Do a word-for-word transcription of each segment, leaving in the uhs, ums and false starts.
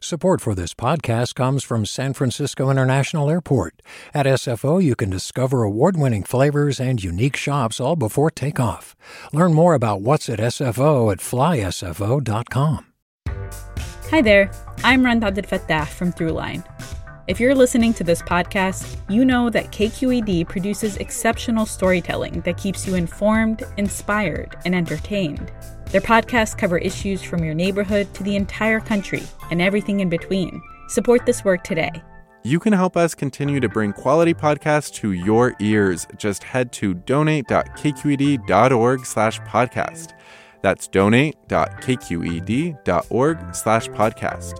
Support for this podcast comes from San Francisco International Airport. At S F O, you can discover award-winning flavors and unique shops all before takeoff. Learn more about what's at S F O at fly S F O dot com. Hi there, I'm Rand Abdel Fattah from Throughline. If you're listening to this podcast, you know that K Q E D produces exceptional storytelling that keeps you informed, inspired, and entertained. Their podcasts cover issues from your neighborhood to the entire country and everything in between. Support this work today. You can help us continue to bring quality podcasts to your ears. Just head to donate.kqed.org slash podcast. That's donate.kqed.org slash podcast.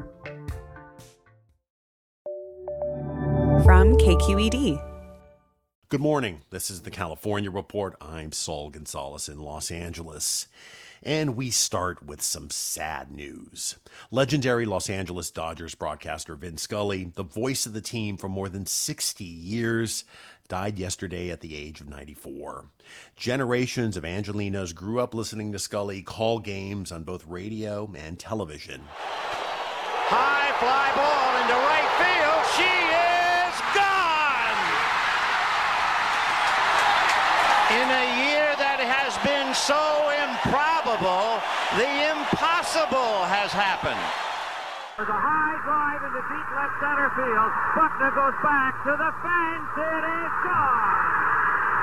From K Q E D. Good morning. This is the California Report. I'm Saul Gonzalez in Los Angeles. And we start with some sad news. Legendary Los Angeles Dodgers broadcaster Vin Scully, the voice of the team for more than sixty years, died yesterday at the age of ninety-four. Generations of Angelinos grew up listening to Scully call games on both radio and television. High fly ball into right field. She is gone! In a year that has been so improbable, the impossible has happened. There's a high drive into deep left center field. Buckner goes back to the fence. It is gone!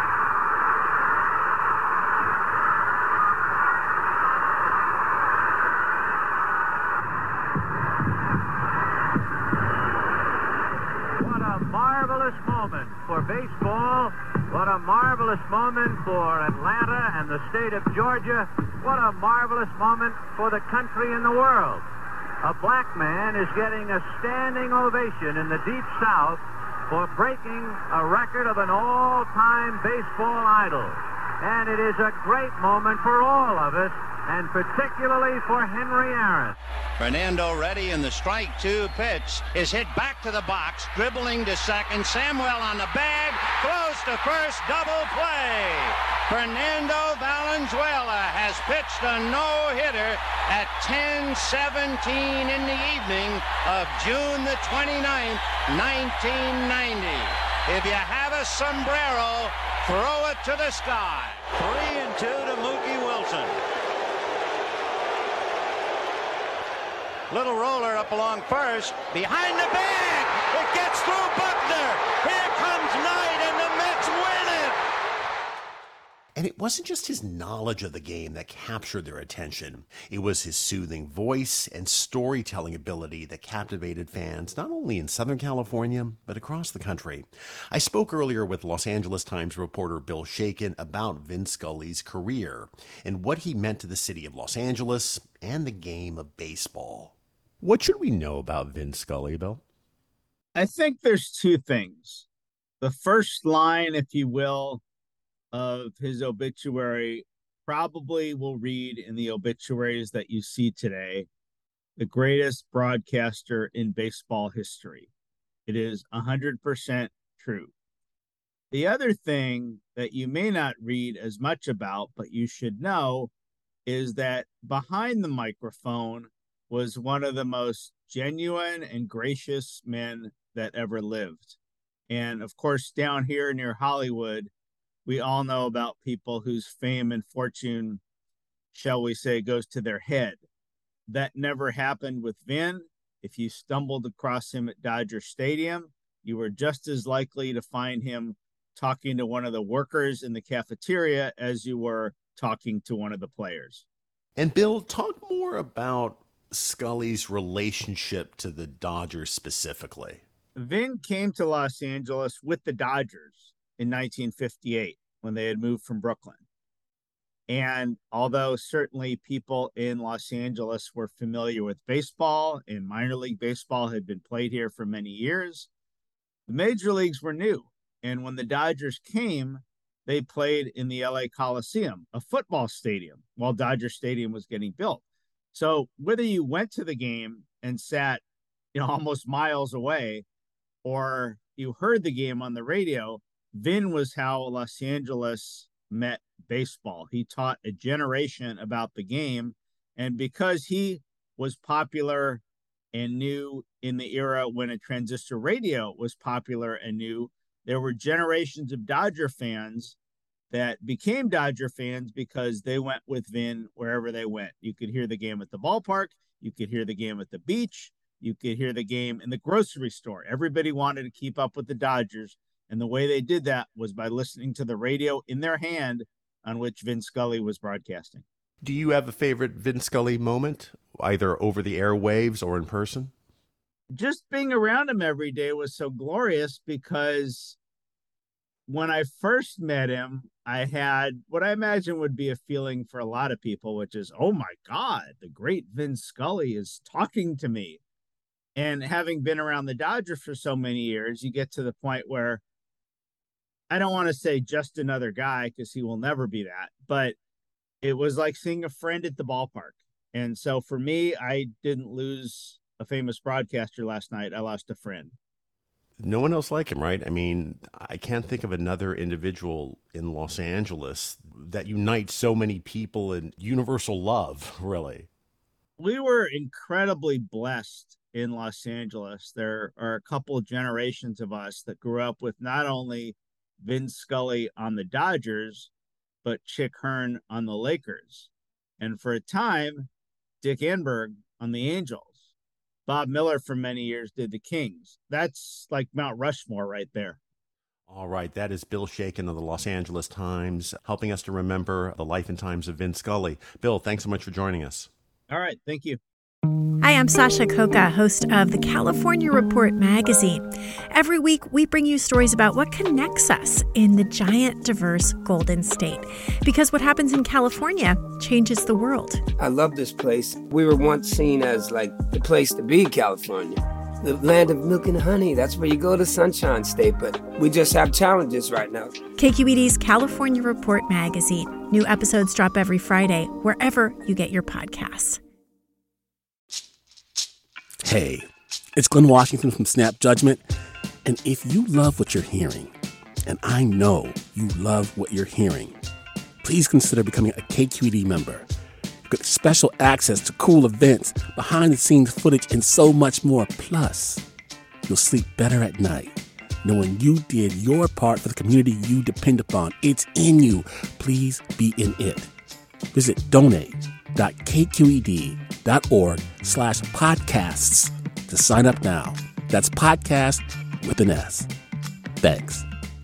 What a marvelous moment for baseball. What a marvelous moment for Atlanta and the state of Georgia. What a marvelous moment for the country and the world. A black man is getting a standing ovation in the Deep South for breaking a record of an all-time baseball idol. And it is a great moment for all of us, and particularly for Henry Aaron. Fernando ready, and the strike two pitch is hit back to the box, dribbling to second. Samuel on the bag, close to first, double play. Fernando Valenzuela has pitched a no-hitter at ten seventeen in the evening of June the twenty-ninth, nineteen ninety. If you have a sombrero, throw it to the sky. Three and two to Mookie Wilson. Little roller up along first, behind the bag. It gets through Buckner. Here comes Knight, and the Mets win it. And it wasn't just his knowledge of the game that captured their attention. It was his soothing voice and storytelling ability that captivated fans, not only in Southern California, but across the country. I spoke earlier with Los Angeles Times reporter Bill Shakin about Vin Scully's career and what he meant to the city of Los Angeles and the game of baseball. What should we know about Vin Scully, Bill? I think there's two things. The first line, if you will, of his obituary probably will read in the obituaries that you see today, the greatest broadcaster in baseball history. It is one hundred percent true. The other thing that you may not read as much about, but you should know, is that behind the microphone was one of the most genuine and gracious men that ever lived. And of course, down here near Hollywood, we all know about people whose fame and fortune, shall we say, goes to their head. That never happened with Vin. If you stumbled across him at Dodger Stadium, you were just as likely to find him talking to one of the workers in the cafeteria as you were talking to one of the players. And Bill, talk more about Scully's relationship to the Dodgers specifically. Vin came to Los Angeles with the Dodgers in nineteen fifty-eight when they had moved from Brooklyn. And although certainly people in Los Angeles were familiar with baseball and minor league baseball had been played here for many years, the major leagues were new. And when the Dodgers came, they played in the L A Coliseum, a football stadium, while Dodger Stadium was getting built. So whether you went to the game and sat, you know, almost miles away, or you heard the game on the radio, Vin was how Los Angeles met baseball. He taught a generation about the game. And because he was popular and knew in the era when a transistor radio was popular and new, there were generations of Dodger fans that became Dodger fans because they went with Vin wherever they went. You could hear the game at the ballpark. You could hear the game at the beach. You could hear the game in the grocery store. Everybody wanted to keep up with the Dodgers. And the way they did that was by listening to the radio in their hand on which Vin Scully was broadcasting. Do you have a favorite Vin Scully moment, either over the airwaves or in person? Just being around him every day was so glorious because when I first met him, I had what I imagine would be a feeling for a lot of people, which is, oh my God, the great Vin Scully is talking to me. And having been around the Dodgers for so many years, you get to the point where I don't want to say just another guy because he will never be that, but it was like seeing a friend at the ballpark. And so for me, I didn't lose a famous broadcaster last night. I lost a friend. No one else like him, right? I mean, I can't think of another individual in Los Angeles that unites so many people in universal love, really. We were incredibly blessed in Los Angeles. There are a couple of generations of us that grew up with not only Vin Scully on the Dodgers, but Chick Hearn on the Lakers. And for a time, Dick Enberg on the Angels. Bob Miller for many years did the Kings. That's like Mount Rushmore right there. All right, that is Bill Shakin of the Los Angeles Times, helping us to remember the life and times of Vin Scully. Bill, thanks so much for joining us. All right, thank you. Hi, I'm Sasha Coca, host of the California Report magazine. Every week, we bring you stories about what connects us in the giant, diverse Golden State. Because what happens in California changes the world. I love this place. We were once seen as like the place to be, California. The land of milk and honey. That's where you go to Sunshine State, but we just have challenges right now. K Q E D's California Report magazine. New episodes drop every Friday, wherever you get your podcasts. Hey, it's Glenn Washington from Snap Judgment. And if you love what you're hearing, and I know you love what you're hearing, please consider becoming a K Q E D member. You get special access to cool events, behind-the-scenes footage, and so much more. Plus, you'll sleep better at night knowing you did your part for the community you depend upon. It's in you. Please be in it. Visit donate.kqed.org slash podcasts to sign up now. That's podcast with an S. Thanks.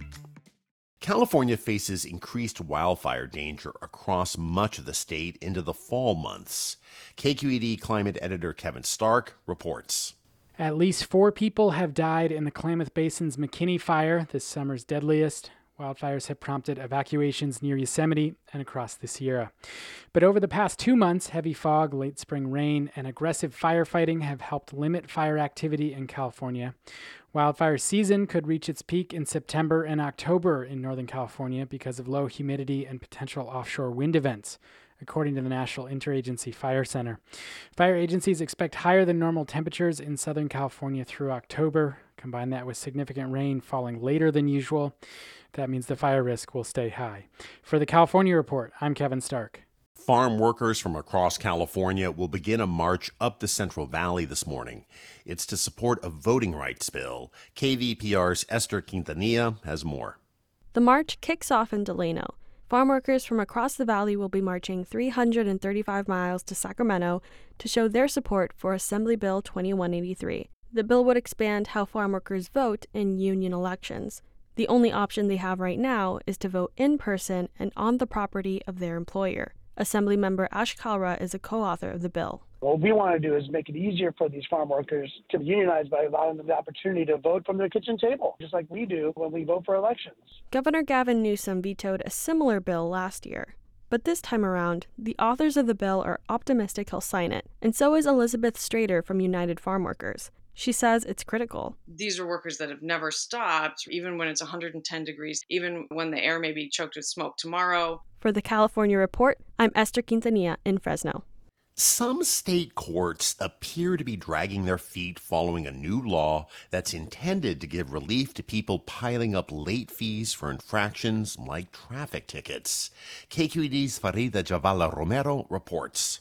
California faces increased wildfire danger across much of the state into the fall months. K Q E D climate editor Kevin Stark reports. At least four people have died in the Klamath Basin's McKinney Fire, this summer's deadliest. Wildfires have prompted evacuations near Yosemite and across the Sierra. But over the past two months, heavy fog, late spring rain, and aggressive firefighting have helped limit fire activity in California. Wildfire season could reach its peak in September and October in Northern California because of low humidity and potential offshore wind events, according to the National Interagency Fire Center. Fire agencies expect higher than normal temperatures in Southern California through October. Combine that with significant rain falling later than usual. That means the fire risk will stay high. For the California Report, I'm Kevin Stark. Farm workers from across California will begin a march up the Central Valley this morning. It's to support a voting rights bill. K V P R's Esther Quintanilla has more. The march kicks off in Delano. Farm workers from across the valley will be marching three hundred thirty-five miles to Sacramento to show their support for Assembly Bill twenty-one eighty-three. The bill would expand how farm workers vote in union elections. The only option they have right now is to vote in person and on the property of their employer. Assemblymember Ash Kalra is a co-author of the bill. What we want to do is make it easier for these farm workers to unionize by allowing them the opportunity to vote from their kitchen table, just like we do when we vote for elections. Governor Gavin Newsom vetoed a similar bill last year. But this time around, the authors of the bill are optimistic he'll sign it, and so is Elizabeth Strader from United Farm Workers. She says it's critical. These are workers that have never stopped, even when it's one hundred ten degrees, even when the air may be choked with smoke tomorrow. For the California Report, I'm Esther Quintanilla in Fresno. Some state courts appear to be dragging their feet following a new law that's intended to give relief to people piling up late fees for infractions like traffic tickets. K Q E D's Farida Javala Romero reports.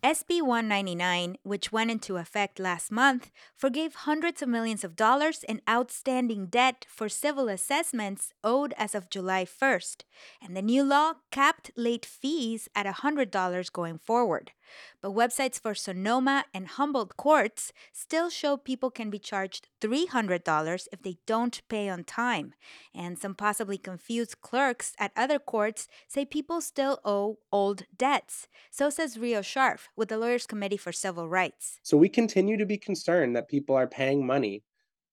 S B one ninety-nine, which went into effect last month, forgave hundreds of millions of dollars in outstanding debt for civil assessments owed as of July first, and the new law capped late fees at one hundred dollars going forward. But websites for Sonoma and Humboldt courts still show people can be charged three hundred dollars if they don't pay on time, and some possibly confused clerks at other courts say people still owe old debts. So says Rio Scharf with the Lawyers Committee for Civil Rights. So we continue to be concerned that people are paying money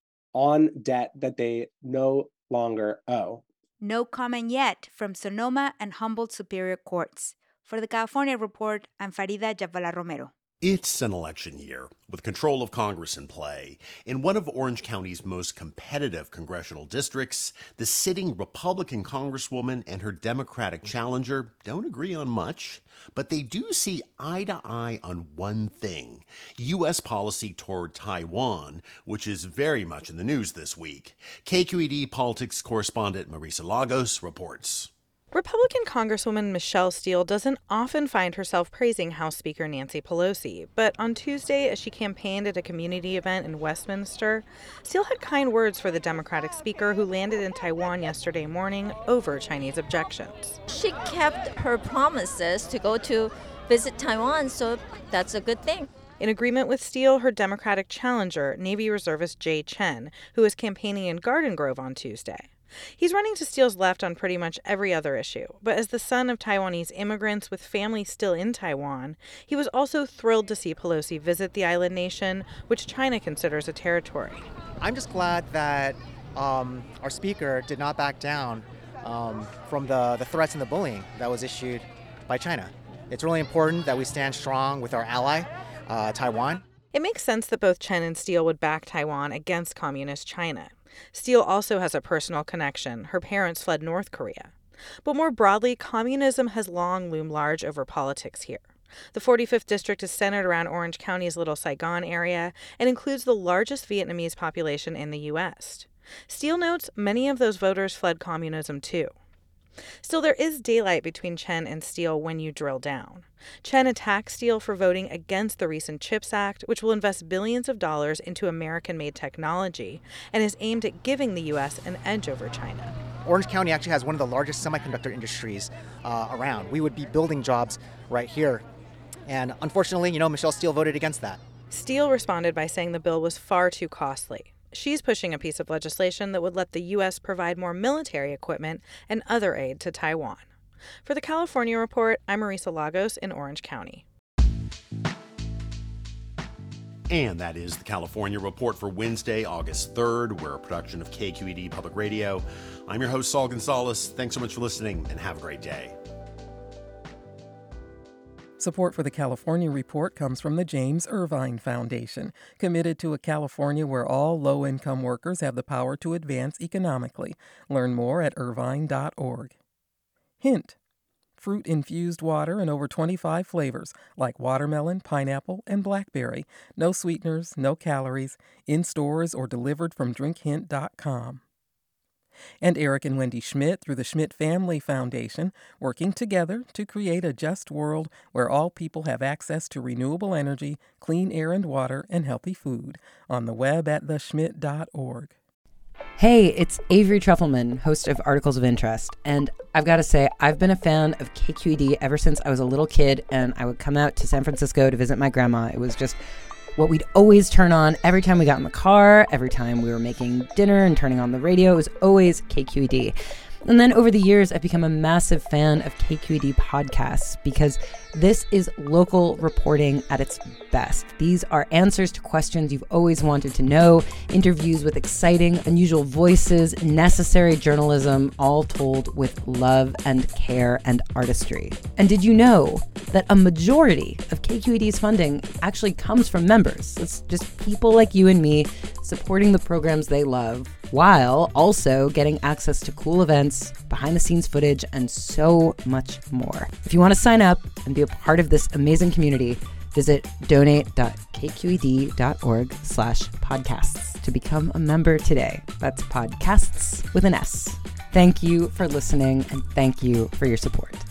on debt that they no longer owe. No comment yet from Sonoma and Humboldt Superior Courts. For the California Report, I'm Farida Jhabvala Romero. It's an election year, with control of Congress in play. In one of Orange County's most competitive congressional districts, the sitting Republican Congresswoman and her Democratic challenger don't agree on much, but they do see eye to eye on one thing: U S policy toward Taiwan, which is very much in the news this week. K Q E D politics correspondent Marisa Lagos reports. Republican Congresswoman Michelle Steel doesn't often find herself praising House Speaker Nancy Pelosi, but on Tuesday, as she campaigned at a community event in Westminster, Steel had kind words for the Democratic speaker who landed in Taiwan yesterday morning over Chinese objections. She kept her promises to go to visit Taiwan, so that's a good thing. In agreement with Steel, her Democratic challenger, Navy Reservist Jay Chen, who was campaigning in Garden Grove on Tuesday. He's running to Steele's left on pretty much every other issue, but as the son of Taiwanese immigrants with families still in Taiwan, he was also thrilled to see Pelosi visit the island nation, which China considers a territory. I'm just glad that um, our speaker did not back down um, from the, the threats and the bullying that was issued by China. It's really important that we stand strong with our ally, uh, Taiwan. It makes sense that both Chen and Steel would back Taiwan against communist China. Steel also has a personal connection. Her parents fled North Korea. But more broadly, communism has long loomed large over politics here. The forty-fifth District is centered around Orange County's Little Saigon area and includes the largest Vietnamese population in the U S. Steel notes many of those voters fled communism too. Still, there is daylight between Chen and Steel when you drill down. Chen attacked Steel for voting against the recent CHIPS Act, which will invest billions of dollars into American-made technology and is aimed at giving the U S an edge over China. Orange County actually has one of the largest semiconductor industries uh, around. We would be building jobs right here. And unfortunately, you know, Michelle Steel voted against that. Steel responded by saying the bill was far too costly. She's pushing a piece of legislation that would let the U S provide more military equipment and other aid to Taiwan. For the California Report, I'm Marisa Lagos in Orange County. And that is the California Report for Wednesday, August third. We're a production of K Q E D Public Radio. I'm your host, Saul Gonzalez. Thanks so much for listening, and have a great day. Support for the California Report comes from the James Irvine Foundation, committed to a California where all low-income workers have the power to advance economically. Learn more at irvine dot org. Hint: fruit-infused water in over twenty-five flavors, like watermelon, pineapple, and blackberry. No sweeteners, no calories, in stores or delivered from drink hint dot com. And Eric and Wendy Schmidt through the Schmidt Family Foundation, working together to create a just world where all people have access to renewable energy, clean air and water, and healthy food. On the web at the schmidt dot org. Hey, it's Avery Trufelman, host of Articles of Interest, and I've got to say, I've been a fan of K Q E D ever since I was a little kid, and I would come out to San Francisco to visit my grandma. It was just what we'd always turn on every time we got in the car, every time we were making dinner and turning on the radio. It was always K Q E D. And then over the years, I've become a massive fan of K Q E D podcasts because this is local reporting at its best. These are answers to questions you've always wanted to know, interviews with exciting, unusual voices, necessary journalism, all told with love and care and artistry. And did you know that a majority of K Q E D's funding actually comes from members? It's just people like you and me supporting the programs they love, while also getting access to cool events, behind-the-scenes footage, and so much more. If you want to sign up and be a part of this amazing community, visit donate dot k q e d dot org slash podcasts to become a member today. That's podcasts with an S. Thank you for listening, and thank you for your support.